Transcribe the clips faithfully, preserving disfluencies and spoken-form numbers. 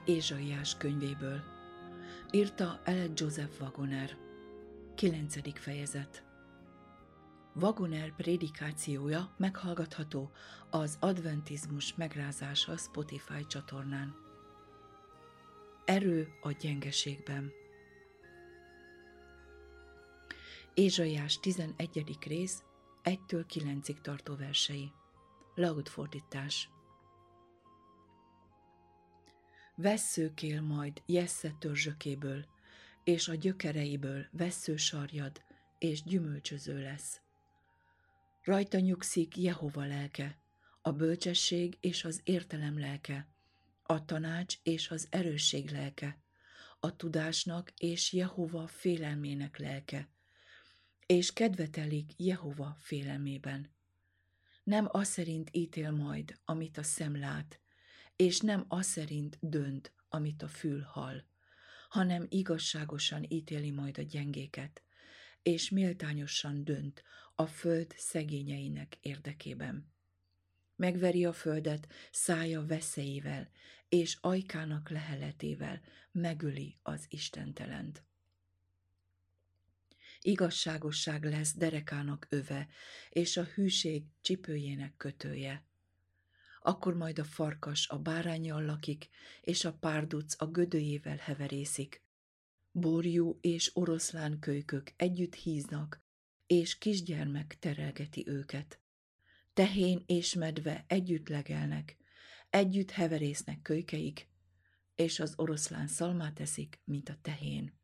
Ézsaiás könyvéből. Írta Eled Joseph Wagoner. Kilencedik fejezet. Wagoner prédikációja meghallgatható az Adventizmus megrázása Spotify csatornán. Erő a gyengeségben. Ézsaiás tizenegyedik rész, egytől kilencig tartó versei. Laud fordítás. Vesszőkél majd Jessze törzsökéből, és a gyökereiből vesszősarjad, és gyümölcsöző lesz. Rajta nyugszik Jehova lelke, a bölcsesség és az értelem lelke, a tanács és az erősség lelke, a tudásnak és Jehova félelmének lelke, és kedvetelik Jehova félelmében. Nem aszerint ítél majd, amit a szem lát, és nem aszerint dönt, amit a fül hall, hanem igazságosan ítéli majd a gyengéket, és méltányosan dönt a föld szegényeinek érdekében. Megveri a földet szája veszélyével, és ajkának leheletével megöli az istentelent. Igazságosság lesz derekának öve, és a hűség csipőjének kötője. Akkor majd a farkas a báránnyal lakik, és a párduc a gödőjével heverészik. Borjú és oroszlán kölykök együtt híznak, és kisgyermek terelgeti őket. Tehén és medve együtt legelnek, együtt heverésznek kölykeik, és az oroszlán szalmát eszik, mint a tehén.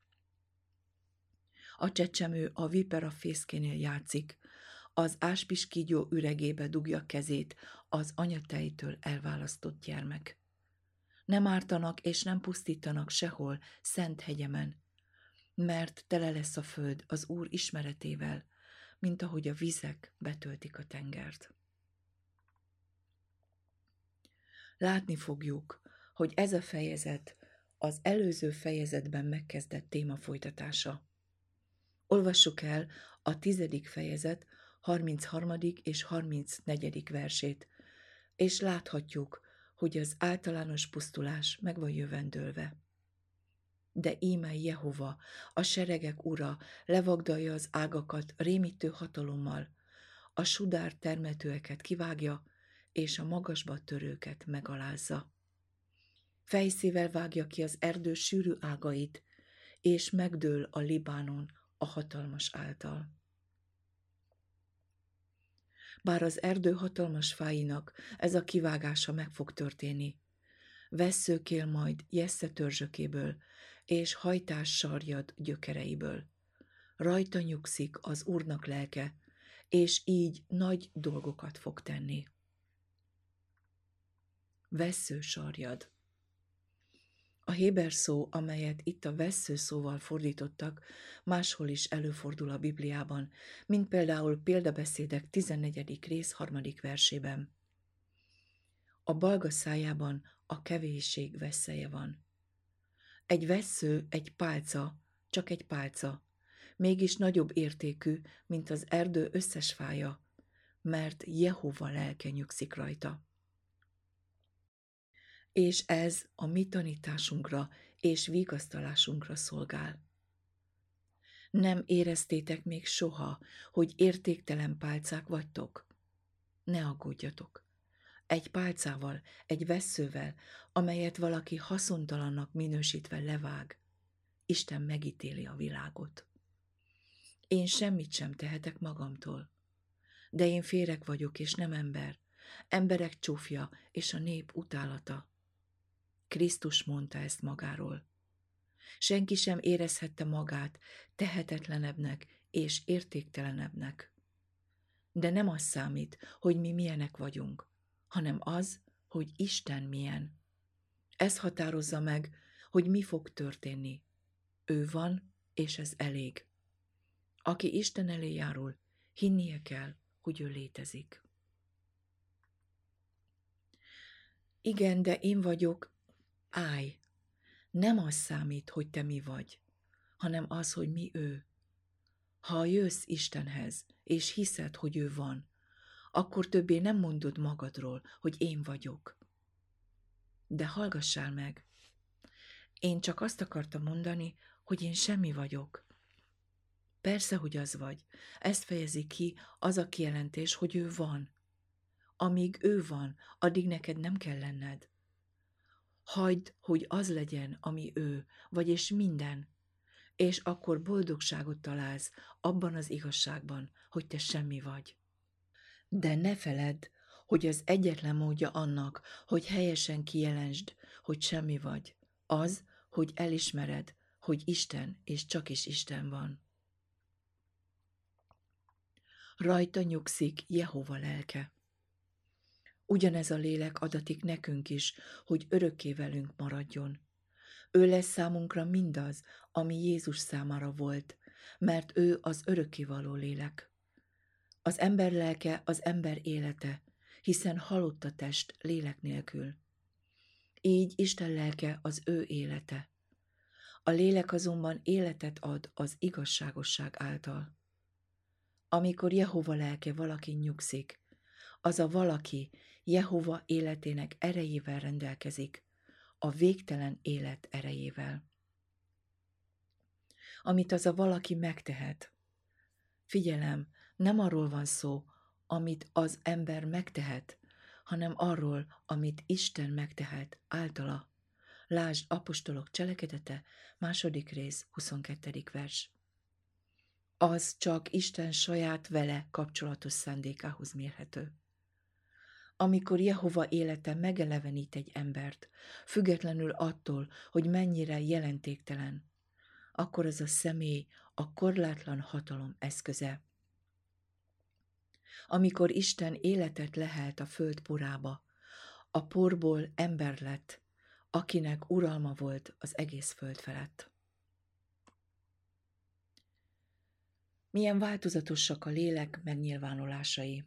A csecsemő a vipera fészkénél játszik, az áspiskígyó üregébe dugja kezét az anyatejtől elválasztott gyermek. Nem ártanak és nem pusztítanak sehol szent hegyemen, mert tele lesz a föld az Úr ismeretével, mint ahogy a vizek betöltik a tengert. Látni fogjuk, hogy ez a fejezet az előző fejezetben megkezdett téma folytatása. Olvassuk el a tizedik fejezet harmincharmadik és harmincnegyedik versét, és láthatjuk, hogy az általános pusztulás meg van jövendőlve. De íme Jehova, a seregek ura, levagdalja az ágakat rémítő hatalommal, a sudár termetőeket kivágja, és a magasba törőket megalázza. Fejszével vágja ki az erdő sűrű ágait, és megdől a Libánon a hatalmas által. Bár az erdő hatalmas fáinak ez a kivágása meg fog történni, vesszőkél majd Jessze törzsökéből, és hajtás sarjad gyökereiből. Rajta nyugszik az Úrnak lelke, és így nagy dolgokat fog tenni. Vesszősarjad. A héber szó, amelyet itt a vessző szóval fordítottak, máshol is előfordul a Bibliában, mint például Példabeszédek tizennegyedik rész harmadik versében. A balga szájában a kevésség vesszeje van. Egy vessző, egy pálca, csak egy pálca, mégis nagyobb értékű, mint az erdő összes fája, mert Jehova lelke nyugszik rajta. És ez a mi tanításunkra és vigasztalásunkra szolgál. Nem éreztétek még soha, hogy értéktelen pálcák vagytok? Ne aggódjatok. Egy pálcával, egy vesszővel, amelyet valaki haszontalannak minősítve levág, Isten megítéli a világot. Én semmit sem tehetek magamtól, de én féreg vagyok és nem ember, emberek csúfja és a nép utálata. Krisztus mondta ezt magáról. Senki sem érezhette magát tehetetlenebbnek és értéktelenebbnek. De nem az számít, hogy mi milyenek vagyunk, hanem az, hogy Isten milyen. Ez határozza meg, hogy mi fog történni. Ő van, és ez elég. Aki Isten elé járul, hinnie kell, hogy ő létezik. Igen, de én vagyok. Állj! Nem az számít, hogy te mi vagy, hanem az, hogy mi ő. Ha jössz Istenhez, és hiszed, hogy ő van, akkor többé nem mondod magadról, hogy én vagyok. De hallgassál meg, Én csak azt akartam mondani, hogy én semmi vagyok. Persze, hogy az vagy. Ezt fejezi ki az a kijelentés, hogy ő van. Amíg ő van, addig neked nem kell lenned. Hagyd, hogy az legyen, ami ő, vagyis minden, és akkor boldogságot találsz abban az igazságban, hogy te semmi vagy. De ne feledd, hogy az egyetlen módja annak, hogy helyesen kijelentsd, hogy semmi vagy, az, hogy elismered, hogy Isten és csak is Isten van. Rajta nyugszik Jehova lelke. Ugyanez a lélek adatik nekünk is, hogy örökké velünk maradjon. Ő lesz számunkra mindaz, ami Jézus számára volt, mert ő az örökkévaló lélek. Az ember lelke az ember élete, hiszen halott a test lélek nélkül. Így Isten lelke az ő élete. A lélek azonban életet ad az igazságosság által. Amikor Jehova lelke valakin nyugszik, az a valaki Jehova életének erejével rendelkezik, a végtelen élet erejével. Amit az a valaki megtehet. Figyelem, nem arról van szó, amit az ember megtehet, hanem arról, amit Isten megtehet általa. Lásd Apostolok cselekedete, második rész, huszonkettedik vers. Az csak Isten saját vele kapcsolatos szándékához mérhető. Amikor Jehova élete megelevenít egy embert, függetlenül attól, hogy mennyire jelentéktelen, akkor az a személy a korlátlan hatalom eszköze. Amikor Isten életet lehelt a föld porába, a porból ember lett, akinek uralma volt az egész föld felett. Milyen változatosak a lélek megnyilvánulásai.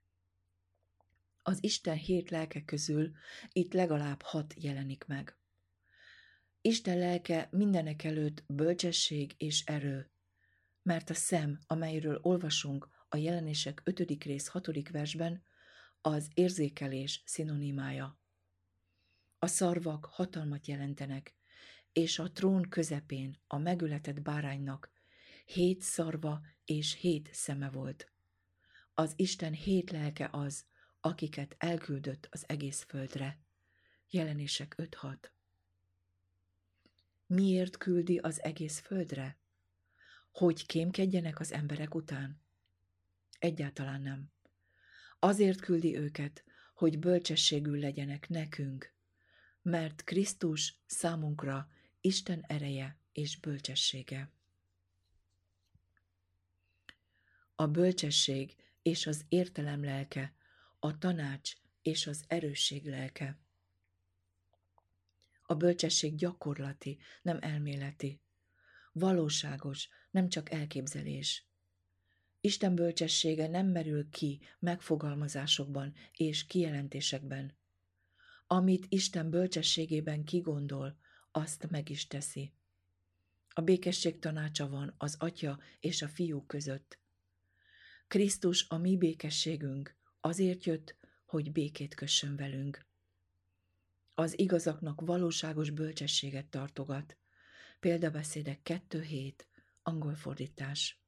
Az Isten hét lelke közül itt legalább hat jelenik meg. Isten lelke mindenek előtt bölcsesség és erő, mert a szem, amelyről olvasunk a Jelenések ötödik rész hatodik versben, az érzékelés szinonimája. A szarvak hatalmat jelentenek, és a trón közepén a megöletett báránynak hét szarva és hét szeme volt. Az Isten hét lelke az, akiket elküldött az egész földre. Jelenések öt hat. Miért küldi az egész földre? Hogy kémkedjenek az emberek után? Egyáltalán nem. Azért küldi őket, hogy bölcsességül legyenek nekünk, mert Krisztus számunkra Isten ereje és bölcsessége. A bölcsesség és az értelem lelke, a tanács és az erősség lelke. A bölcsesség gyakorlati, nem elméleti. Valóságos, nem csak elképzelés. Isten bölcsessége nem merül ki megfogalmazásokban és kijelentésekben. Amit Isten bölcsességében kigondol, azt meg is teszi. A békesség tanácsa van az Atya és a Fiú között. Krisztus a mi békességünk, azért jött, hogy békét kössön velünk. Az igazaknak valóságos bölcsességet tartogat. Példabeszédek kettő hét, angol fordítás.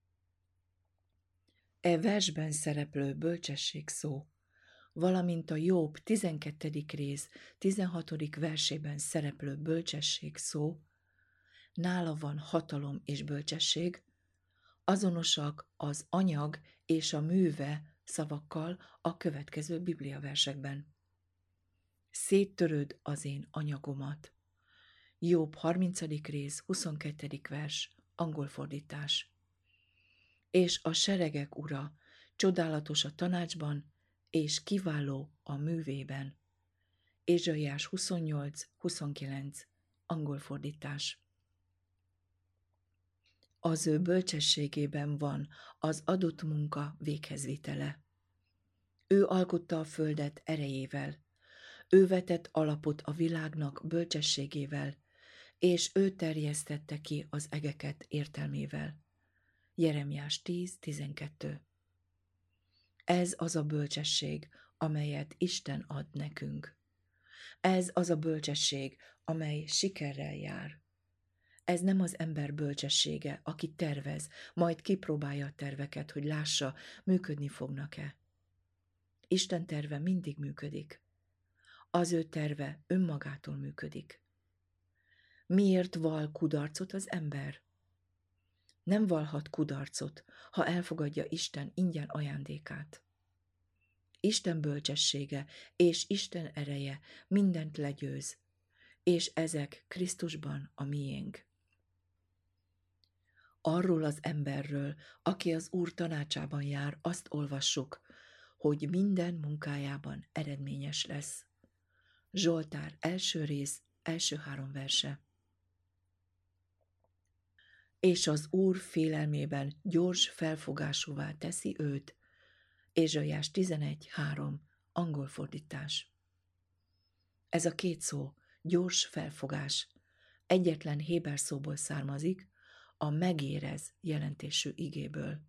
E versben szereplő bölcsesség szó, valamint a Jobb tizenkettedik rész tizenhatodik versében szereplő bölcsesség szó, nála van hatalom és bölcsesség, azonosak az anyag és a műve szavakkal a következő bibliaversekben. Széttöröd az én anyagomat. Jobb harmincadik rész huszonkettedik vers, angol fordítás. És a seregek ura, csodálatos a tanácsban, és kiváló a művében. Ézsaiás huszonnyolc huszonkilenc, angol fordítás. Az ő bölcsességében van az adott munka véghezvitele. Ő alkotta a földet erejével, ő vetett alapot a világnak bölcsességével, és ő terjesztette ki az egeket értelmével. Jeremiás tíz tizenkettő. Ez az a bölcsesség, amelyet Isten ad nekünk. Ez az a bölcsesség, amely sikerrel jár. Ez nem az ember bölcsessége, aki tervez, majd kipróbálja a terveket, hogy lássa, működni fognak-e. Isten terve mindig működik. Az ő terve önmagától működik. Miért val kudarcot az ember? Nem valhat kudarcot, ha elfogadja Isten ingyen ajándékát. Isten bölcsessége és Isten ereje mindent legyőz, és ezek Krisztusban a miénk. Arról az emberről, aki az Úr tanácsában jár, azt olvassuk, hogy minden munkájában eredményes lesz. Zsoltár első rész, első három verse. És az Úr félelmében gyors felfogásúvá teszi őt. Ézsaiás tizenegy három, angol fordítás. Ez a két szó, gyors felfogás, egyetlen héber szóból származik, a megérez jelentésű igéből.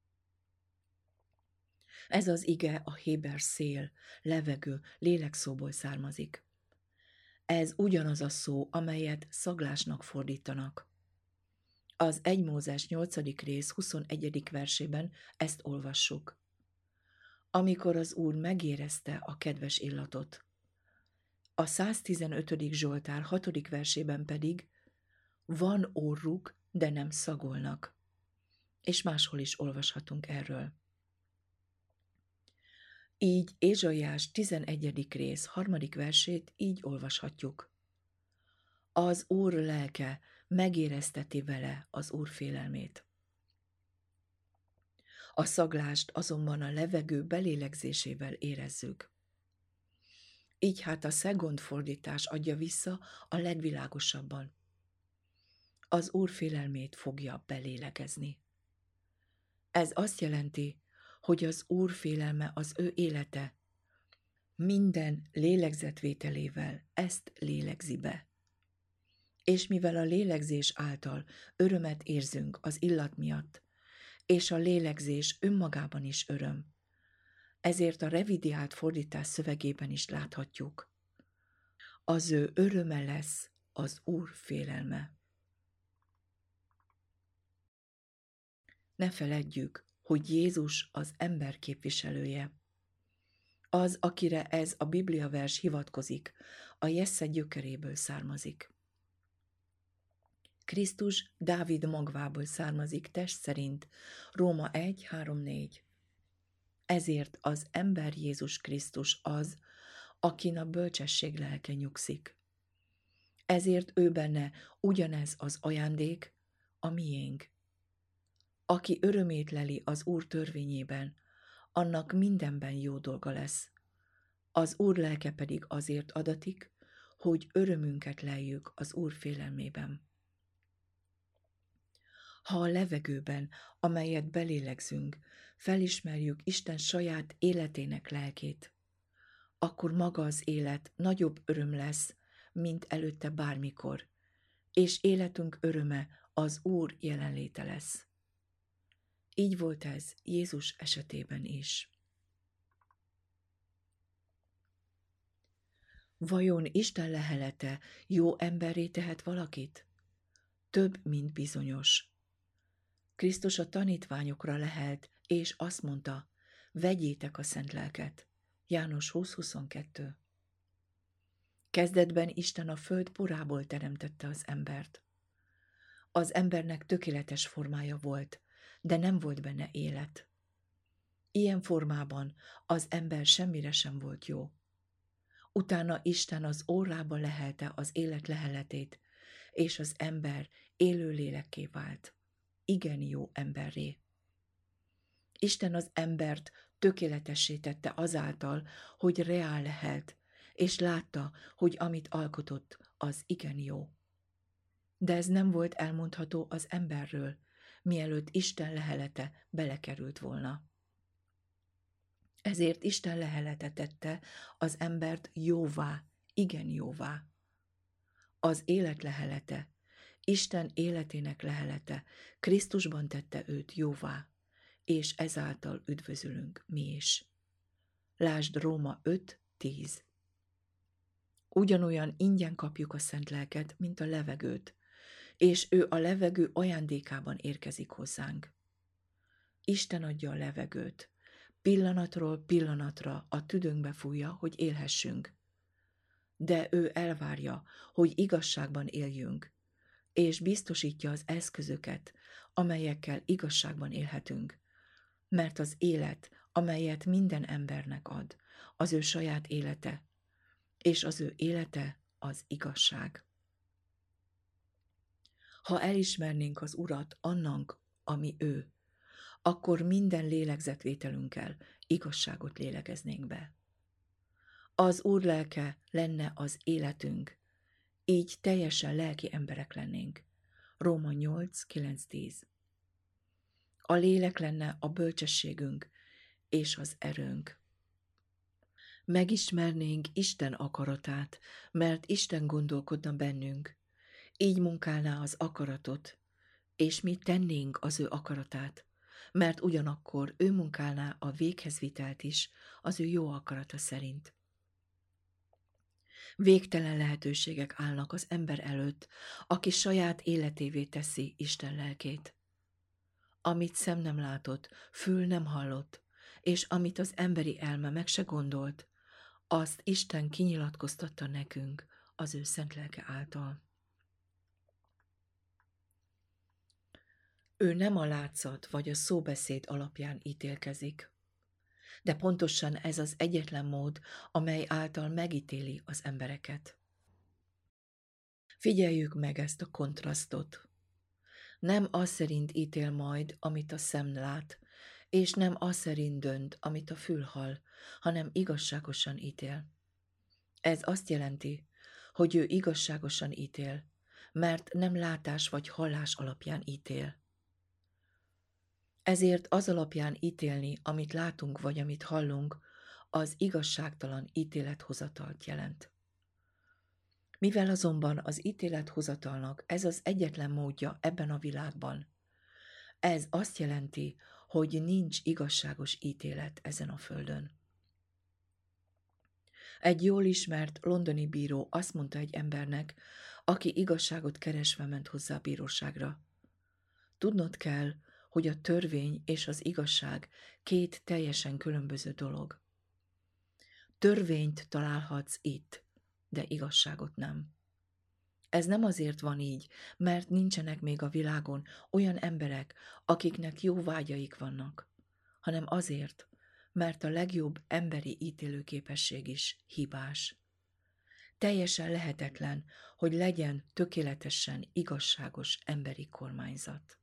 Ez az ige a héber szél, levegő, lélekszóból származik. Ez ugyanaz a szó, amelyet szaglásnak fordítanak. Az egy Mózes nyolcadik rész huszonegyedik versében ezt olvassuk. Amikor az Úr megérezte a kedves illatot. A száztizenötödik Zsoltár hatodik versében pedig van orruk, de nem szagolnak. És máshol is olvashatunk erről. Így Ézsaiás tizenegyedik rész harmadik versét így olvashatjuk. Az Úr lelke megérezteti vele az Úr félelmét. A szaglást azonban a levegő belélegzésével érezzük. Így hát a Szegond fordítás adja vissza a legvilágosabban. Az Úr félelmét fogja belélegezni. Ez azt jelenti, hogy az Úr félelme az ő élete. Minden lélegzetvételével ezt lélegzi be. És mivel a lélegzés által örömet érzünk az illat miatt, és a lélegzés önmagában is öröm, ezért a revidiált fordítás szövegében is láthatjuk. Az ő öröme lesz az Úr félelme. Ne feledjük, hogy Jézus az ember képviselője. Az, akire ez a Biblia vers hivatkozik, a Jessze gyökeréből származik. Krisztus Dávid magvából származik test szerint, Róma egy három négy. Ezért az ember Jézus Krisztus az, akin a bölcsesség lelke nyugszik. Ezért ő benne ugyanez az ajándék, a miénk. Aki örömét leli az Úr törvényében, annak mindenben jó dolga lesz. Az Úr lelke pedig azért adatik, hogy örömünket leljük az Úr félelmében. Ha a levegőben, amelyet belélegzünk, felismerjük Isten saját életének lelkét, akkor maga az élet nagyobb öröm lesz, mint előtte bármikor, és életünk öröme az Úr jelenléte lesz. Így volt ez Jézus esetében is. Vajon Isten lehelete jó emberré tehet valakit? Több, mint bizonyos. Krisztus a tanítványokra lehelt, és azt mondta, vegyétek a szent lelket. János húsz huszonkettő. Kezdetben Isten a föld porából teremtette az embert. Az embernek tökéletes formája volt, de nem volt benne élet. Ilyen formában az ember semmire sem volt jó. Utána Isten az orrába lehelte az élet leheletét, és az ember élő lélekké vált. Igen jó emberré. Isten az embert tökéletessé tette azáltal, hogy reál lehelt, és látta, hogy amit alkotott, az igen jó. De ez nem volt elmondható az emberről, mielőtt Isten lehelete belekerült volna. Ezért Isten lehelete tette az embert jóvá, igen jóvá. Az élet lehelete, Isten életének lehelete Krisztusban tette őt jóvá, és ezáltal üdvözülünk mi is. Lásd Róma öt tíz. Ugyanolyan ingyen kapjuk a szent lelket, mint a levegőt, és ő a levegő ajándékában érkezik hozzánk. Isten adja a levegőt, pillanatról pillanatra a tüdőnkbe fújja, hogy élhessünk. De ő elvárja, hogy igazságban éljünk, és biztosítja az eszközöket, amelyekkel igazságban élhetünk. Mert az élet, amelyet minden embernek ad, az ő saját élete, és az ő élete az igazság. Ha elismernénk az Urat annak, ami ő, akkor minden lélegzetvételünkkel igazságot lélegeznénk be. Az Úr lelke lenne az életünk, így teljesen lelki emberek lennénk. Róma nyolc kilenc tíz. A lélek lenne a bölcsességünk és az erőnk. Megismernénk Isten akaratát, mert Isten gondolkodna bennünk, így munkálná az akaratot, és mi tennénk az ő akaratát, mert ugyanakkor ő munkálná a véghezvitelt is az ő jó akarata szerint. Végtelen lehetőségek állnak az ember előtt, aki saját életévé teszi Isten lelkét. Amit szem nem látott, fül nem hallott, és amit az emberi elme meg se gondolt, azt Isten kinyilatkoztatta nekünk az ő szent lelke által. Ő nem a látszat vagy a szóbeszéd alapján ítélkezik, de pontosan ez az egyetlen mód, amely által megítéli az embereket. Figyeljük meg ezt a kontrasztot. Nem az szerint ítél majd, amit a szem lát, és nem az szerint dönt, amit a fül hall, hanem igazságosan ítél. Ez azt jelenti, hogy ő igazságosan ítél, mert nem látás vagy hallás alapján ítél. Ezért az alapján ítélni, amit látunk vagy amit hallunk, az igazságtalan ítélethozatalt jelent. Mivel azonban az ítélethozatalnak ez az egyetlen módja ebben a világban, ez azt jelenti, hogy nincs igazságos ítélet ezen a földön. Egy jól ismert londoni bíró azt mondta egy embernek, aki igazságot keresve ment hozzá a bíróságra. Tudnod kell, hogy a törvény és az igazság két teljesen különböző dolog. Törvényt találhatsz itt, de igazságot nem. Ez nem azért van így, mert nincsenek még a világon olyan emberek, akiknek jó vágyaik vannak, hanem azért, mert a legjobb emberi ítélőképesség is hibás. Teljesen lehetetlen, hogy legyen tökéletesen igazságos emberi kormányzat.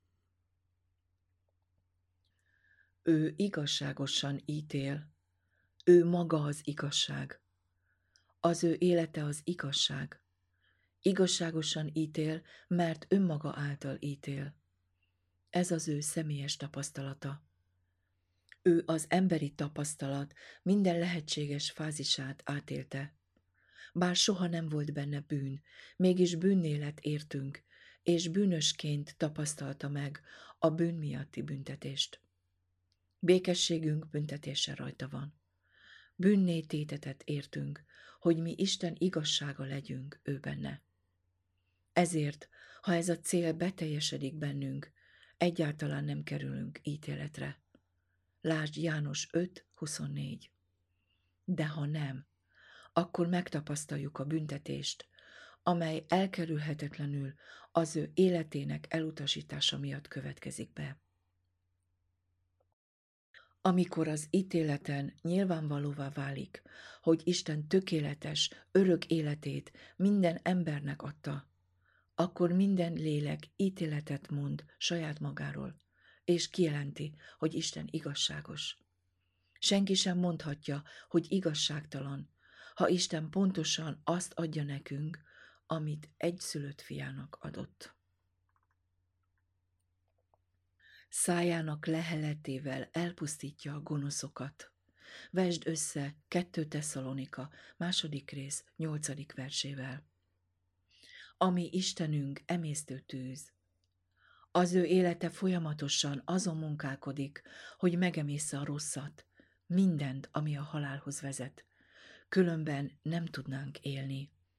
Ő igazságosan ítél, ő maga az igazság. Az ő élete az igazság. Igazságosan ítél, mert önmaga által ítél. Ez az ő személyes tapasztalata. Ő az emberi tapasztalat minden lehetséges fázisát átélte. Bár soha nem volt benne bűn, mégis bűnnélet értünk, és bűnösként tapasztalta meg a bűn miatti büntetést. Békességünk büntetése rajta van. Bűnné tétetet értünk, hogy mi Isten igazsága legyünk ő benne. Ezért, ha ez a cél beteljesedik bennünk, egyáltalán nem kerülünk ítéletre. Lásd János öt huszonnégy. De ha nem, akkor megtapasztaljuk a büntetést, amely elkerülhetetlenül az ő életének elutasítása miatt következik be. Amikor az ítéleten nyilvánvalóvá válik, hogy Isten tökéletes, örök életét minden embernek adta, akkor minden lélek ítéletet mond saját magáról, és kijelenti, hogy Isten igazságos. Senki sem mondhatja, hogy igazságtalan, ha Isten pontosan azt adja nekünk, amit egyszülött fiának adott. Szájának leheletével elpusztítja a gonoszokat. Vesd össze kettő Tesszalonika, második rész, nyolcadik versével. Ami Istenünk emésztő tűz. Az ő élete folyamatosan azon munkálkodik, hogy megemészze a rosszat, mindent, ami a halálhoz vezet. Különben nem tudnánk élni.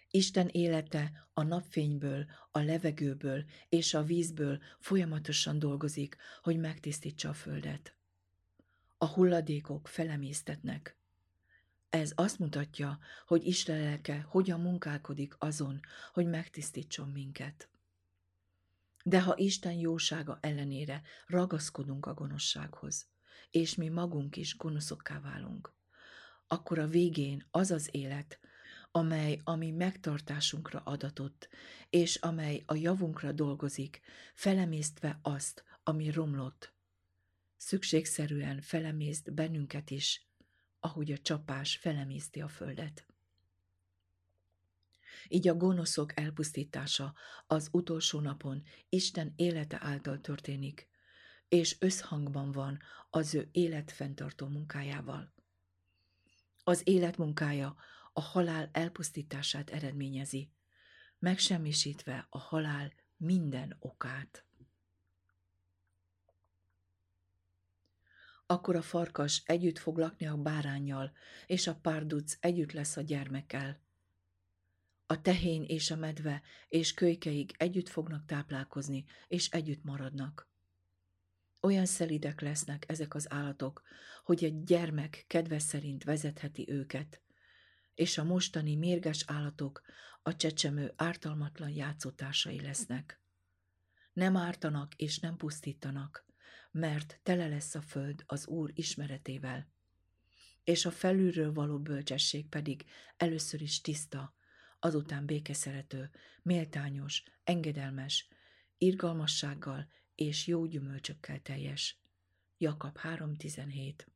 Isten élete a napfényből, a levegőből és a vízből folyamatosan dolgozik, hogy megtisztítsa a földet. A hulladékok felemésztetnek. Ez azt mutatja, hogy Isten lelke hogyan munkálkodik azon, hogy megtisztítson minket. De ha Isten jósága ellenére ragaszkodunk a gonoszsághoz, és mi magunk is gonoszokká válunk, akkor a végén az az élet, amely a mi megtartásunkra adatott, és amely a javunkra dolgozik, felemésztve azt, ami romlott, szükségszerűen felemészt bennünket is, ahogy a csapás felemészti a földet. Így a gonoszok elpusztítása az utolsó napon Isten élete által történik, és összhangban van az ő életfenntartó munkájával. Az élet munkája a halál elpusztítását eredményezi, megsemmisítve a halál minden okát. Akkor a farkas együtt fog lakni a báránnyal, és a párduc együtt lesz a gyermekkel. A tehén és a medve és kölykeig együtt fognak táplálkozni, és együtt maradnak. Olyan szelídek lesznek ezek az állatok, hogy egy gyermek kedve szerint vezetheti őket, és a mostani mérges állatok a csecsemő ártalmatlan játszótársai lesznek. Nem ártanak és nem pusztítanak, mert tele lesz a föld az Úr ismeretével, és a felülről való bölcsesség pedig először is tiszta, azután békeszerető, méltányos, engedelmes, irgalmassággal és jó gyümölcsökkel teljes. Jakab három tizenhét.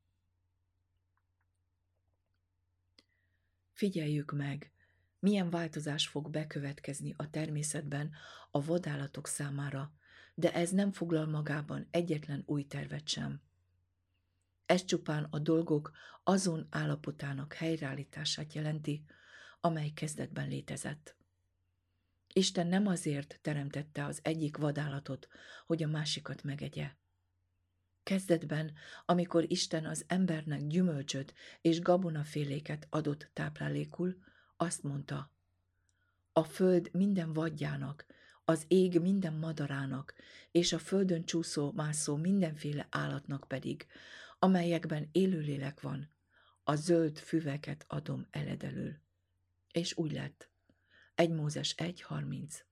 Figyeljük meg, milyen változás fog bekövetkezni a természetben a vadállatok számára, de ez nem foglal magában egyetlen új tervet sem. Ez csupán a dolgok azon állapotának helyreállítását jelenti, amely kezdetben létezett. Isten nem azért teremtette az egyik vadállatot, hogy a másikat megegye. Kezdetben, amikor Isten az embernek gyümölcsöt és gabonaféléket adott táplálékul, azt mondta: a föld minden vadjának, az ég minden madarának, és a földön csúszó, mászó mindenféle állatnak pedig, amelyekben élőlélek van, a zöld füveket adom eledelül. És úgy lett. egy Mózes egy harminc.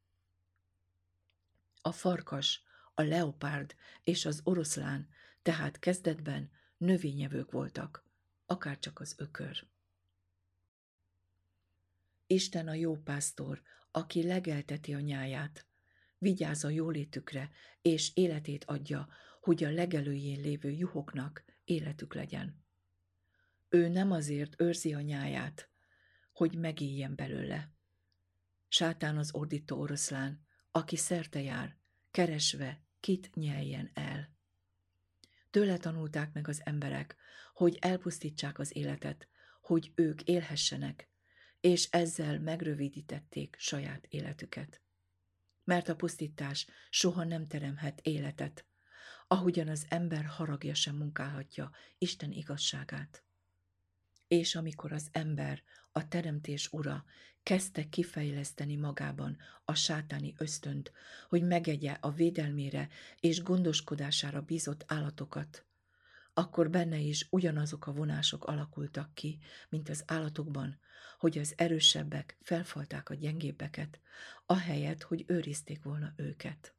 A farkas, a leopárd és az oroszlán tehát kezdetben növényevők voltak, akárcsak az ökör. Isten a jó pásztor, aki legelteti a nyáját, vigyáz a jólétükre, és életét adja, hogy a legelőjén lévő juhoknak életük legyen. Ő nem azért őrzi a nyáját, hogy megéljen belőle. Sátán az ordító oroszlán, aki szerte jár, keresve, kit nyeljen el. Tőle tanulták meg az emberek, hogy elpusztítsák az életet, hogy ők élhessenek, és ezzel megrövidítették saját életüket. Mert a pusztítás soha nem teremhet életet, ahogyan az ember haragja sem munkálhatja Isten igazságát. És amikor az ember, a teremtés ura kezdte kifejleszteni magában a sátáni ösztönt, hogy megegye a védelmére és gondoskodására bízott állatokat, akkor benne is ugyanazok a vonások alakultak ki, mint az állatokban, hogy az erősebbek felfalták a gyengébbeket, ahelyett, hogy őrizték volna őket.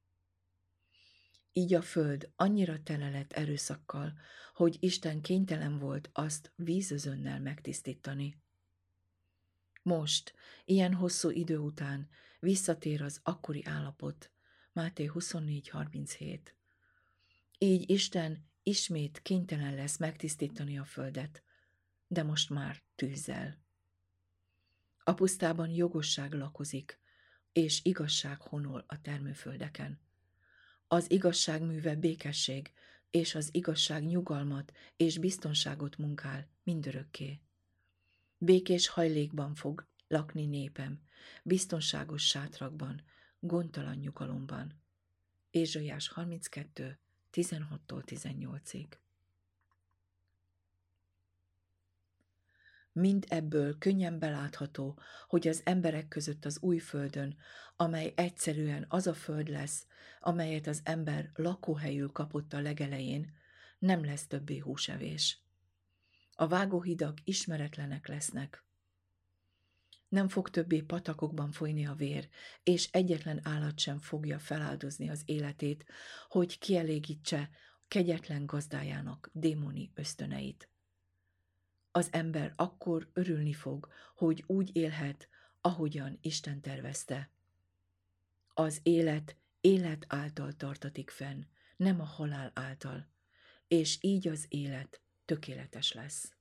Így a föld annyira tele lett erőszakkal, hogy Isten kénytelen volt azt vízözönnel megtisztítani. Most, ilyen hosszú idő után visszatér az akkori állapot, Máté huszonnégy harminchét. Így Isten ismét kénytelen lesz megtisztítani a földet, de most már tűzzel. A pusztában jogosság lakozik, és igazság honol a termőföldeken. Az igazság műve békesség, és az igazság nyugalmat és biztonságot munkál mindörökké. Békés hajlékban fog lakni népem, biztonságos sátrakban, gondtalan nyugalomban. Ézsaiás harminckettő tizenhattól tizennyolcig. Mind ebből könnyen belátható, hogy az emberek között az új földön, amely egyszerűen az a föld lesz, amelyet az ember lakóhelyül kapott a legelején, nem lesz többé húsevés. A vágóhidak ismeretlenek lesznek. Nem fog többé patakokban folyni a vér, és egyetlen állat sem fogja feláldozni az életét, hogy kielégítse kegyetlen gazdájának démoni ösztöneit. Az ember akkor örülni fog, hogy úgy élhet, ahogyan Isten tervezte. Az élet élet által tartatik fenn, nem a halál által, és így az élet tökéletes lesz.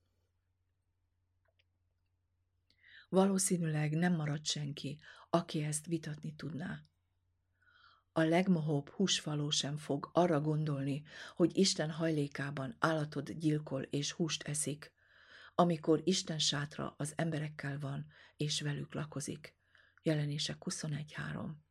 Valószínűleg nem marad senki, aki ezt vitatni tudná. A legmohóbb húsfaló sem fog arra gondolni, hogy Isten hajlékában állatot gyilkol és húst eszik, amikor Isten sátra az emberekkel van, és velük lakozik. Jelenések huszonegy három.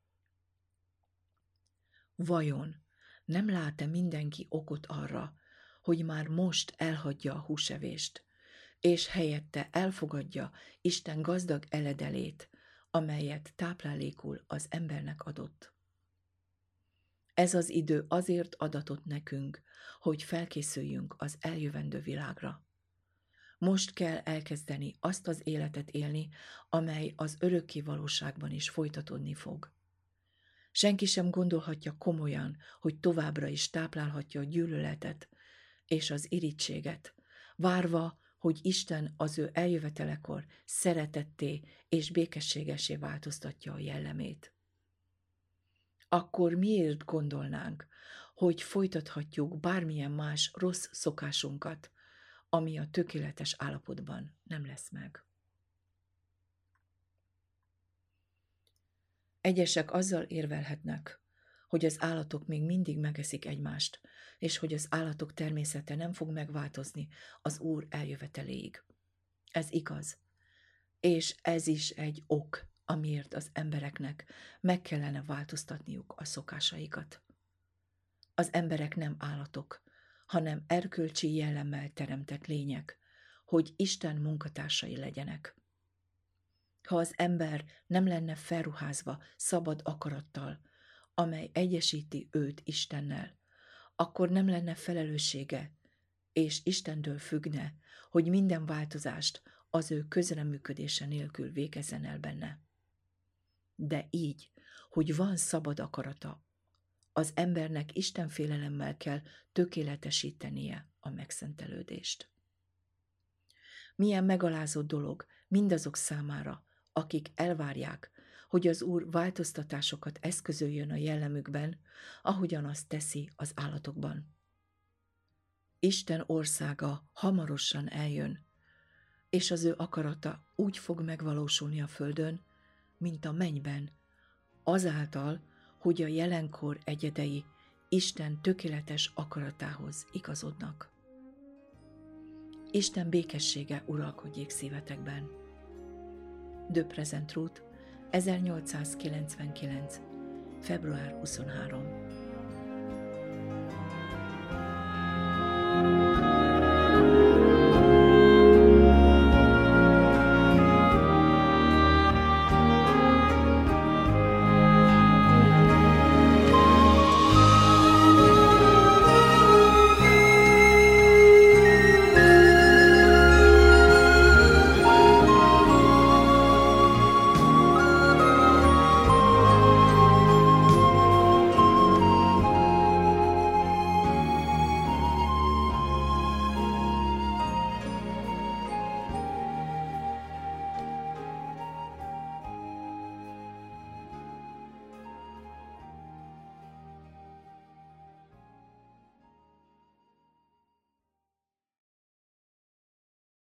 Vajon nem lát-e mindenki okot arra, hogy már most elhagyja a húsevést, és helyette elfogadja Isten gazdag eledelét, amelyet táplálékul az embernek adott? Ez az idő azért adatott nekünk, hogy felkészüljünk az eljövendő világra. Most kell elkezdeni azt az életet élni, amely az örökké valóságban is folytatódni fog. Senki sem gondolhatja komolyan, hogy továbbra is táplálhatja a gyűlöletet és az irítséget, várva, hogy Isten az ő eljövetelekor szeretetté és békességesé változtatja a jellemét. Akkor miért gondolnánk, hogy folytathatjuk bármilyen más rossz szokásunkat, ami a tökéletes állapotban nem lesz meg? Egyesek azzal érvelhetnek, hogy az állatok még mindig megeszik egymást, és hogy az állatok természete nem fog megváltozni az Úr eljöveteléig. Ez igaz, és ez is egy ok, amiért az embereknek meg kellene változtatniuk a szokásaikat. Az emberek nem állatok, hanem erkölcsi jellemmel teremtett lények, hogy Isten munkatársai legyenek. Ha az ember nem lenne felruházva szabad akarattal, amely egyesíti őt Istennel, akkor nem lenne felelőssége, és Istentől függne, hogy minden változást az ő közreműködése nélkül végezzen el benne. De így, hogy van szabad akarata, az embernek istenfélelemmel kell tökéletesítenie a megszentelődést. Milyen megalázó dolog mindazok számára, akik elvárják, hogy az Úr változtatásokat eszközöljön a jellemükben, ahogyan azt teszi az állatokban. Isten országa hamarosan eljön, és az ő akarata úgy fog megvalósulni a földön, mint a mennyben, azáltal, hogy a jelenkor egyedei Isten tökéletes akaratához igazodnak. Isten békessége uralkodjék szívetekben. De Present Truth, ezernyolcszázkilencvenkilenc. február huszonharmadika.